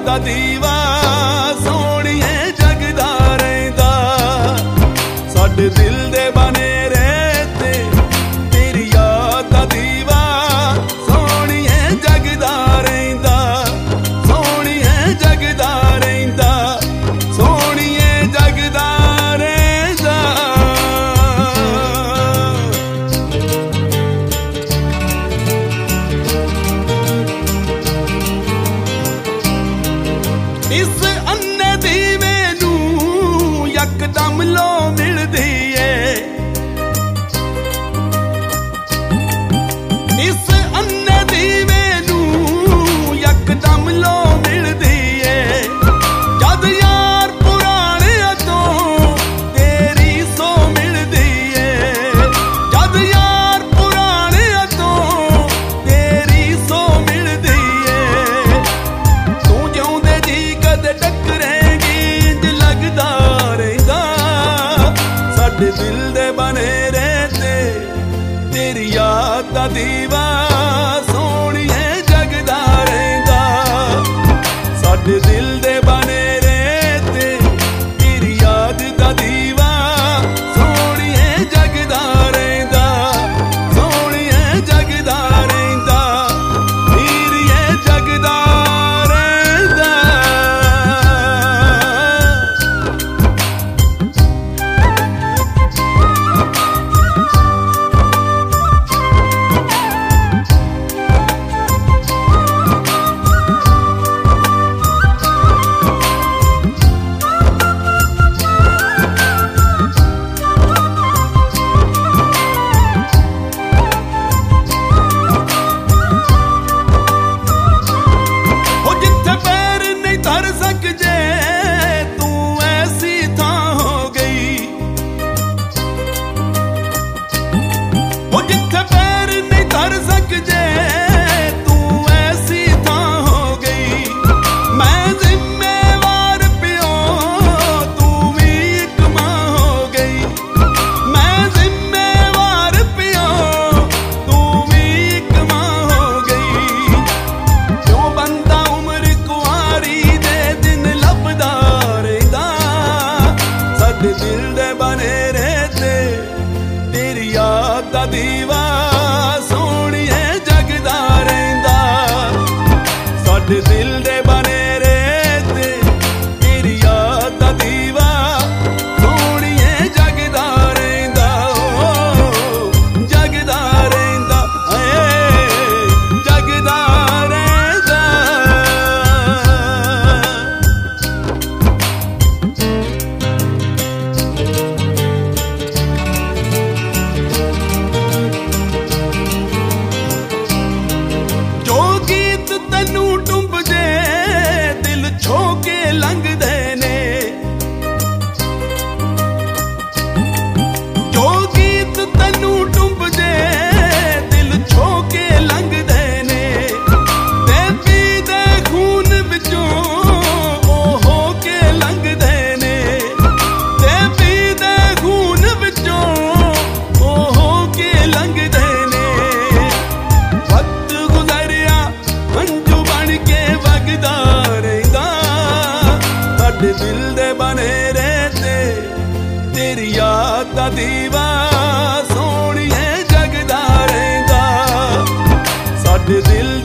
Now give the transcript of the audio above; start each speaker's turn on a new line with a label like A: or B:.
A: ਦਾ ਦੀਵਾ ਸੋਹਣੀਏ ਜਗਦਾ ਰਹਿੰਦਾ। ਸਾਡੇ ਦਿਲ ਦੇ ਬਣੇ ਰਹਿਤੇ ਤੇਰੀ ਯਾਦ ਦਾ ਦੀਵਾ ਸੋਹਣੀਏ ਜਗਦਾ ਰਹਿੰਦਾ। ਸੋਹਣੀਏ ਜਗਦਾ ਰਹਿੰਦਾ, ਸੋਹਣੀਏ ਜਗਦਾ ਰਹਿੰਦਾ। ਇਸ ਅੰਨੇ ਦੀਵੇ ਨੂੰ ਯਕਦਮ ਲੋ ਮਿਲਦੀ ਏ। ਇਸ ਅੰਨੇ ਦੀਵੇ ਨੂੰ ਯਕਦਮ ਲੋ ਮਿਲਦੀ ਏ। ਜਦ ਯਾਰ ਪੁਰਾਣਿਆਂ ਤੋਂ ਤੇਰੀ ਸੋ ਮਿਲਦੀ ਏ। ਜਦ ਯਾਰ ਪੁਰਾਣਿਆਂ ਤੋਂ ਤੇਰੀ ਸੋ ਮਿਲਦੀ ਏ। ਤੂੰ ਜਿਉਂਦੇ ਜੀ ਕਦੇ ਟੱਕਰੇਂਗੀ ਇੰਜ ਲੱਗਦਾ ਰਹਿੰਦਾ। ਸਾਡੇ ਦਿਲ ਦੇ ਬਣੇ ਰਹਿਤੇ ਤੇਰੀ ਯਾਦ ਦਾ ਦੀਵਾ ਸੋਹਣੀਏ ਜਗਦਾ ਰਹਿੰਦਾ। ਸਾਡੇ ਦਿਲ ਦੇ ਬਣੇ ਰਹਿਤੇ ਤੇਰੀ ਯਾਦ ਦਾ ਦੀਵਾ ਸੋਹਣੀਏ ਜਗਦਾ ਰਹਿੰਦਾ। ਸੋਹਣੀਏ ਜਗਦਾ ਰਹਿੰਦਾ, ਹੀਰੀਏ ਜਗਦਾ ਰਹਿੰਦਾ। ਉਹ ਜਿੱਥੇ ਪੈਰ ਨਹੀਂ ਧਰ ਸਕਜੇ ਤੂੰ ਐਸੀ ਥਾਂ ਹੋ ਗਈ। ਉਹ ਜਿੱਥੇ ਪੈਰ ਨਹੀਂ ਧਰ ਸਕਜੇ ਤੂੰ ਐਸੀ ਥਾਂ ਹੋ ਗਈ। ਮੈਂ ਜ਼ਿੰਮੇਵਾਰ ਪਿਓ ਤੂੰ ਵੀ ਇੱਕ ਮਾਂ ਹੋ ਗਈ। ਮੈਂ ਜ਼ਿੰਮੇਵਾਰ ਪਿਓ ਤੂੰ ਵੀ ਇੱਕ ਮਾਂ ਹੋ ਗਈ। ਕਿਉਂ ਬੰਦਾ ਉਮਰ ਕੁਆਰੀ ਦੇ ਦਿਨ ਲੱਭਦਾ ਰਹਿੰਦਾ। ਸਾਡੇ ਦਿਲ ਦੇ ਬਣੇ ਰਹਿਤੇ ਤੇਰੀ ਯਾਦ ਦਾ ਦੀਵਾ ਸੋਹਣੀਏ ਜਗਦਾ ਰਹਿੰਦਾ। ਸਾਡੇ ਦਿਲ ਦੇ ਬਣੇ ਰਹਿਤੇ ਤੇਰੀ ਯਾਦ ਦਾ ਦੀਵਾ ਸੋਹਣੀਏ ਜਗਦਾ ਰਹਿੰਦਾ। ਓ ਜਗਦਾ ਰਹਿੰਦਾ, ਏ ਜਗਦਾ ਰਹਿੰਦਾ। ਜੋ ਗੀਤ ਤੈਨੂੰ ਡੁੱਬਦੇ ਦਿਲ ਛੋ ਕੇ ਲੰਘਦੇ ਨੇ। ਜੋ ਗੀਤ ਤੈਨੂੰ ਡੁੱਬਦੇ ਦਿਲ ਛੋ ਕੇ ਲੰਘਦੇ ਨੇ। ਬੇਬੀ ਦੇ ਖੂਨ ਵਿੱਚੋਂ ਉਹ ਹੋ ਕੇ ਲੰਘਦੇ ਨੇ। ਬੇਬੀ ਦੇ ਖੂਨ ਵਿੱਚੋਂ ਉਹ ਹੋ ਕੇ ਲੰਘਦੇ ਨੇ। ਵਕਤ ਗੁਜ਼ਰਿਆ ਹੰਝੂ ਬਣ ਕੇ ਵਗਦਾ ਰਹਿੰਦਾ। ਸਾਡੇ ਦਿਲ ਦੇ ਬਣੇ ਰਹਿਤੇ ਤੇਰੀ ਯਾਦ ਦਾ ਦੀਵਾ ਸੋਹਣੀਏ ਜਗਦਾ ਰਹਿੰਦਾ। ਸਾਡੇ ਦਿਲ